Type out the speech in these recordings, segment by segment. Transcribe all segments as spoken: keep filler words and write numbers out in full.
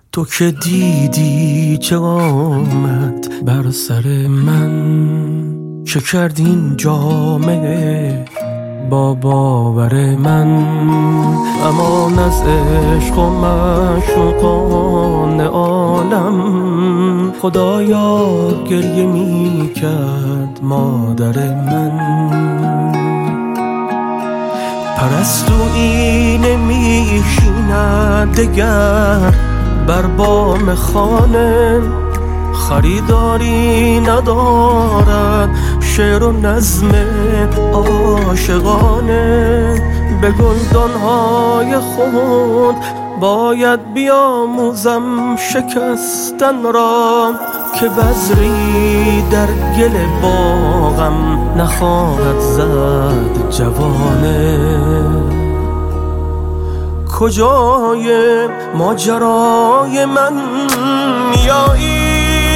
تو که دیدی چه آمد بر سر من، چه کرد این جامعه با باور من. امان از عشق و معشوقان عالم، خدایا گریه می کرد مادر من. پرستویی نمیشیند دگر بر بام خانه، خریداری ندارد شعر و نظم عاشقانه. به گلدانهای خود باید بیاموزم شکستن را، که بذری در گل باغم نخواهد زد جوانه. کجای ماجرای من میایی،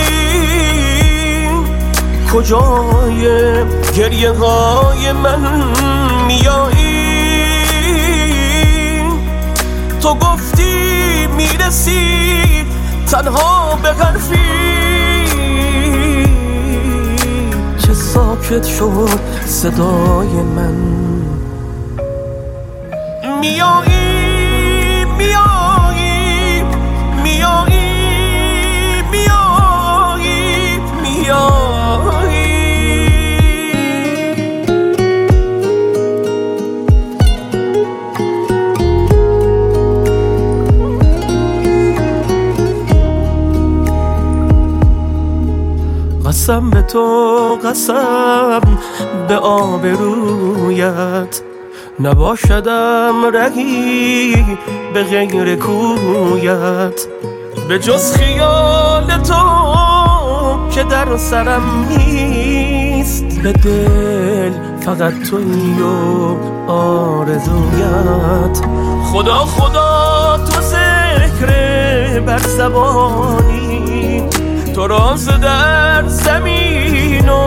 کجای گریه های من میایی. تو گفتی میرسی تنها به حرفی، چه ساکت شد صدای من. میایی میایی میایی میایی میایی. قسم به تو قسم به آبرویت، نباشدم رهی به غیر کویت. به جز خیال تو که در سرم نیست، به دل فقط تویی و آرزویت. خدا خدا تو ذکر بر زبانی، تو راز در زمین و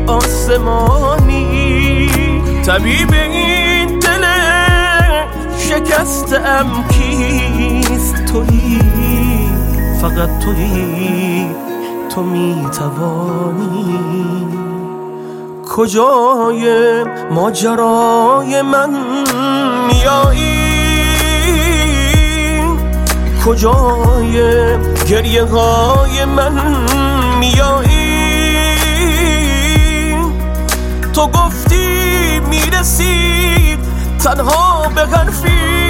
آسمانی. طبیب این دل شکسته‌ام کیست؟ تویی، فقط تویی، تو میتوانی. کجای ماجرای من میایی، کجای گریه های من میایی. تو گفتی میرسی تنها به حرفی،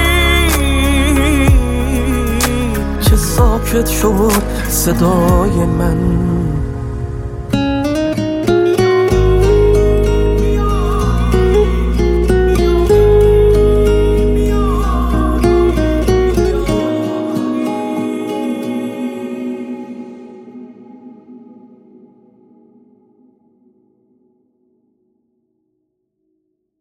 چه ساکت شد صدای من.